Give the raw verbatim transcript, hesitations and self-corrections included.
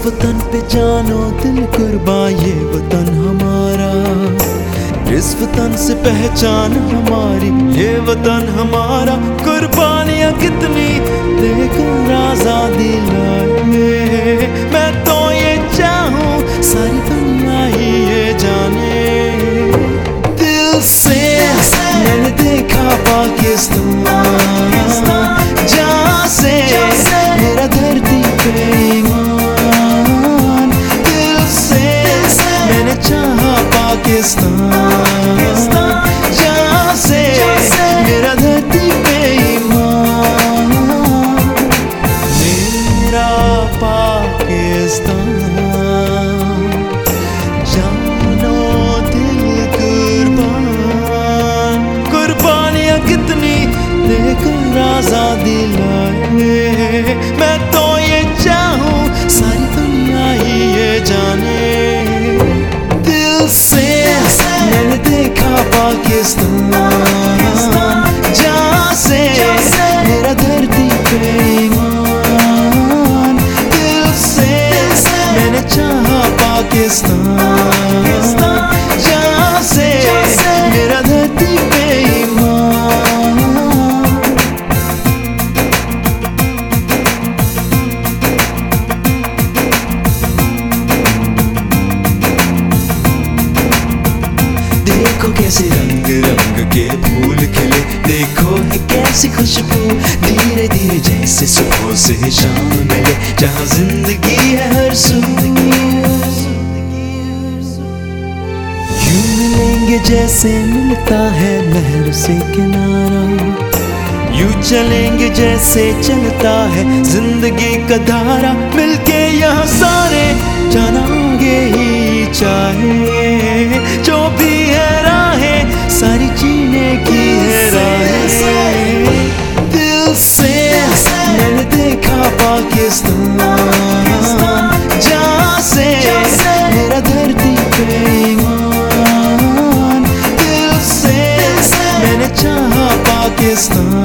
वतन पे जानो दिल कुर्बान ये वतन हमारा, इस वतन से पहचान हमारी, ये वतन हमारा। कुर्बानियां कितनी देकर आजादी लाए, मैं तो ये चाहूं सारी दुनिया ही ये जाने। दिल से मैंने देखा पाकिस्तान, जहाँ से मेरा धरती पे ईमान। दिल से मैंने चाहा पाकिस्तान, जहाँ से मेरा धरती पे ईमान। मेरा पाकिस्तान, जानो दिल कुर्बान। कुर्बानियां कितनी देकर आजादी लाए, मैं तो ये चाहूं सारी दुनिया ही ये जाने। दिल से मैंने देखा पाकिस्तान, जहाँ से मेरा धरती पे ईमान। दिल से मैंने चाहा पाकिस्तान, जहाँ से मेरा धरती पे ईमान। देखो कैसे रंग रंग के फूल खिले, देखो है कैसी खुशबू धीरे धीरे जैसे सुबह से शाम मिले, जहाँ जिंदगी है हर सू। यूं मिलेंगे जैसे मिलता है लहर से किनारा, यूं चलेंगे जैसे चलता है जिंदगी का धारा। मिलके यहाँ सारे जानेंगे ही चाहे, जो भी है राहें सारी जीने की है राहें। दिल से मैंने देखा पाकिस्तान, जहाँ से मेरा धरती पे ईमान। दिल से मैंने चाहा पाकिस्तान,